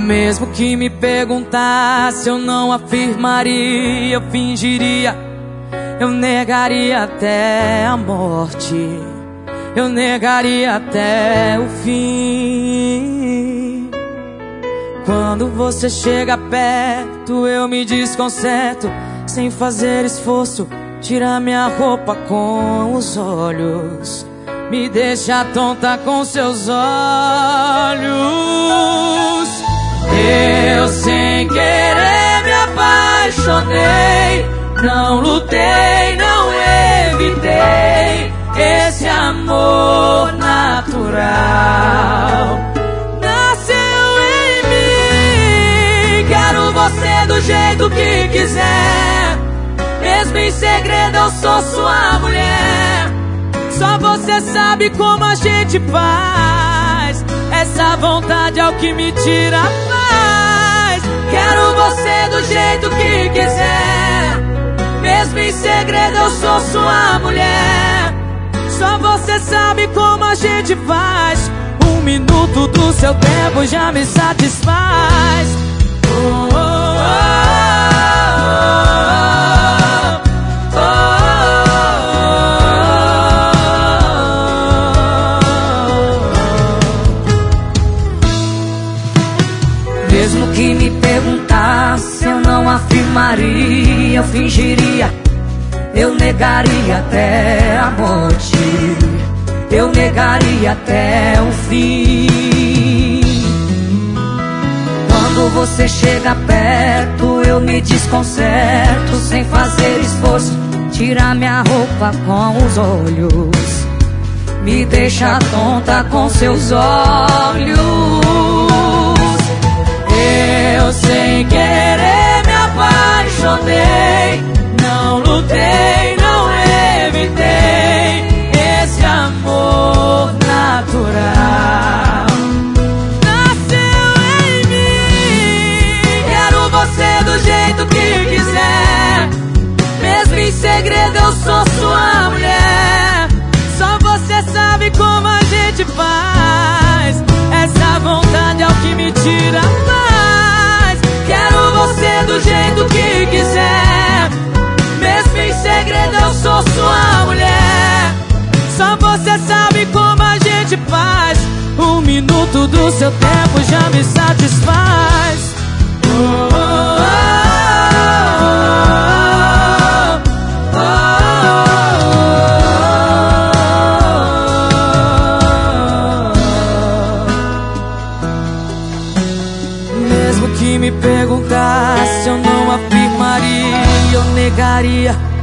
Mesmo que me perguntasse, eu não afirmaria, eu fingiria, eu negaria até a morte, eu negaria até o fim. Quando você chega perto, eu me desconcerto, sem fazer esforço, tira minha roupa com os olhos, me deixa tonta com seus olhos. Eu sem querer me apaixonei, não lutei, não evitei esse amor natural. Nasceu em mim, quero você do jeito que quiser, mesmo em segredo eu sou sua mulher. Só você sabe como a gente faz, essa vontade é o que me tira a paz. Quero você do jeito que quiser, mesmo em segredo eu sou sua mulher. Só você sabe como a gente faz, 1 minuto do seu tempo já me satisfaz. Oh, oh, oh, oh, oh. Mesmo que me perguntasse, eu não afirmaria, eu fingiria, eu negaria até a morte, eu negaria até o fim. Quando você chega perto, eu me desconcerto, sem fazer esforço, tira minha roupa com os olhos, me deixa tonta com seus olhos. Eu sem querer me apaixonei, não lutei, não evitei esse amor natural. Nasceu em mim, quero você do jeito que quiser, mesmo em segredo eu sou sua mulher. Só você sabe como a gente faz, essa vontade é o que me tira a paz. Quero você do jeito que quiser, mesmo em segredo eu sou sua mulher. Só você sabe como a gente faz, 1 minuto do seu tempo já me satisfaz. Oh, oh, oh, oh, oh. Mesmo que me perguntasse, eu não afirmaria, eu negaria